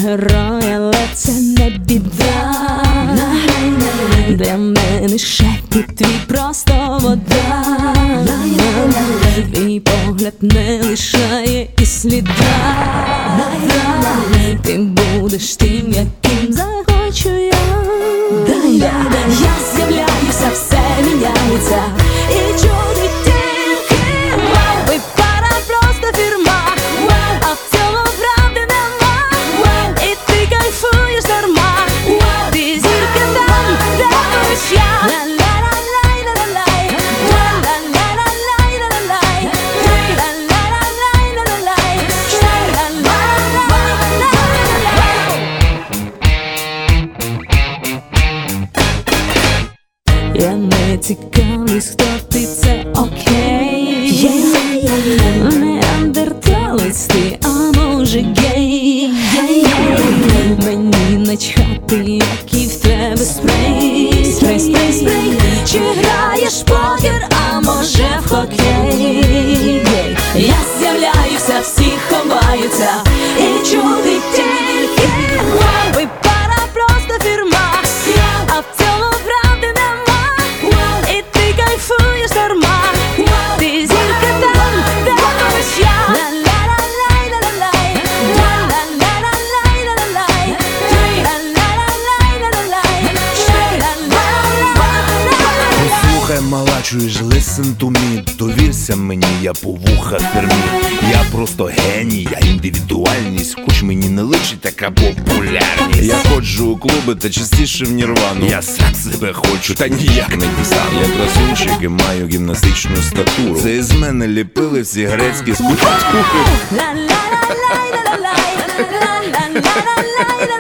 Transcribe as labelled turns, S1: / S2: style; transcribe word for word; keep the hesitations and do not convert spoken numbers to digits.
S1: герой, але це не біда. Для мене шепіт твій просто вода. Твій погляд не лишає і сліда. Ти будеш тим, яким захочу я. Я з'являюся, все міняється, і чуди тільки вау. Ви пара, просто фірма, вау. А в цьому правди нема, вау. І ти кайфуєш дарма, вау. Ти зірка там, де будеш я. Я не цікавлюсь, хто ти, це окей. yeah, yeah, yeah. Неандерталець ти, а може гей. yeah, yeah. Мені начхати, який в тебе спрей. Спрей, спрей, спрей. Чи граєш покер, а може в хокей. yeah. Я з'являюся, всі ховаються, і чути тільки вау. Ви пара, просто фірма, а в цьому правди нема. І ти кайфуєш дарма, ти зірка там, де будеш я.
S2: Послухай, мала, чуєш, listen to me. Довірся мені, я по вуха фермі. Я просто геній, я індивідуальність. Хоч мені не личить така популярність. Я ходжу у клуби та частіше в нірвану. Я сам себе хочу, та ніяк не дістану. Я красунчик і маю гімнастичну статуру. Це із мене ліпили всі грецькі скульптури.